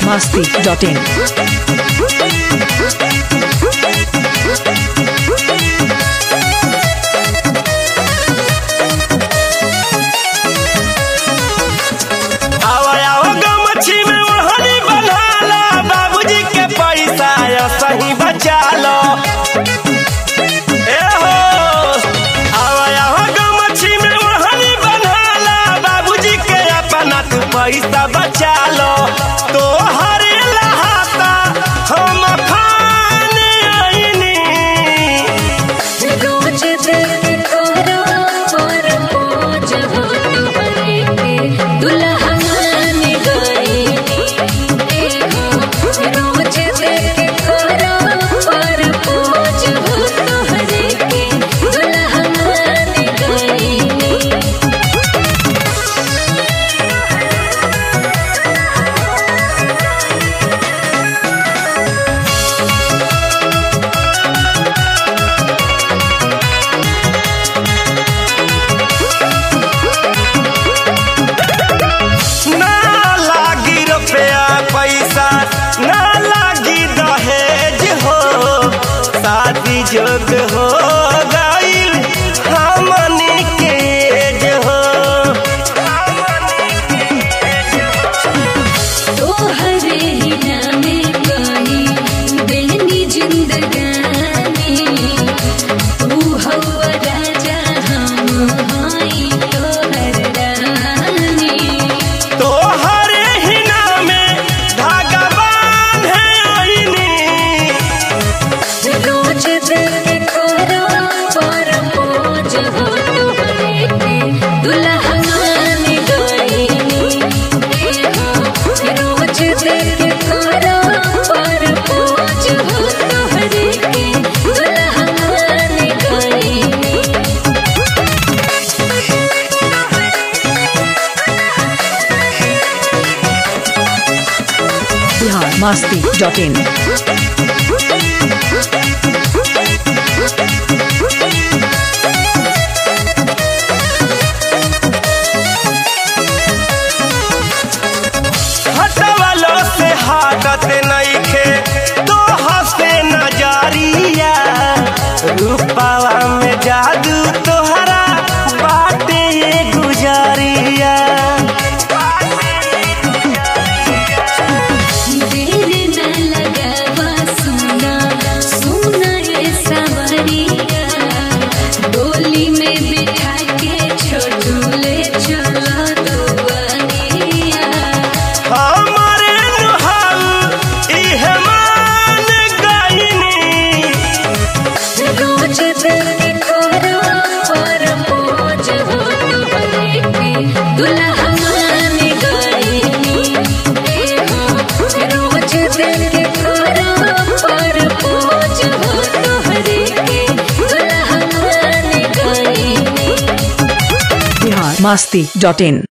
biharmasti.in सही बचा लो गमछी में ओढ़नी बन्हाला बाबूजी के अपना तू पैसा बचा लो तो हरे लहाता हम खाने आईनी रोज देख कोरा पर पोज हो तोहरे के दुल्हा ने गई रोज देख पैसा ना लागी दहेज हो शादी जोग हो गईल हमनी के एज हो तोहरे ही नामे कही देनी जिंदगानी तू हवा राजा हम हई तोहर रानी तोहरे ही नामे धागा बांधे आईनी रोज देख कोरा पर पोज हो तोहरे के दुल्हा ने गई रोज देख कोरा पर पोज हो तोहरे के दुल्हा ने गई biharmasti.in हटवालो से हाटत नइखे तो हंसे नजरिया रूपावा में जादू तोहरा बाटे गुजरिया देर न लगावा सुना सुना रे सवरिया डोली में बिठा के छोटू ले चला दुआरिया हमारे नुहाऊ इहे मान गईनी रोज देख कोरा पर पोज हो तोहरे के दुल्हा ने गई रोज देख कोरा पर पोज हो तोहरे के दुल्हा ने गई biharmasti.in